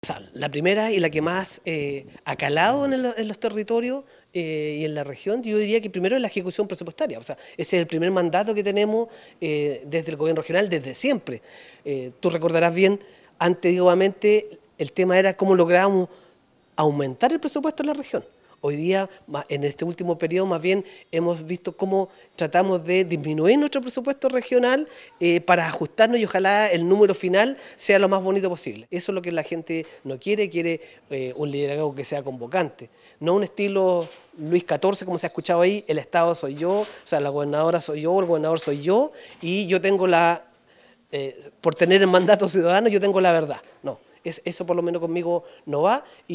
O sea, la primera y la que más ha calado en los territorios y en la región, yo diría que primero es la ejecución presupuestaria. O sea, ese es el primer mandato que tenemos desde el gobierno regional, desde siempre. Tú recordarás bien, antiguamente el tema era cómo lográbamos aumentar el presupuesto en la región. Hoy día, en este último periodo, más bien hemos visto cómo tratamos de disminuir nuestro presupuesto regional para ajustarnos y ojalá el número final sea lo más bonito posible. Eso es lo que la gente no quiere, quiere un liderazgo que sea convocante, no un estilo Luis XIV, como se ha escuchado ahí, el Estado soy yo, o sea, la gobernadora soy yo, el gobernador soy yo, y yo tengo por tener el mandato ciudadano, yo tengo la verdad. No, eso por lo menos conmigo no va.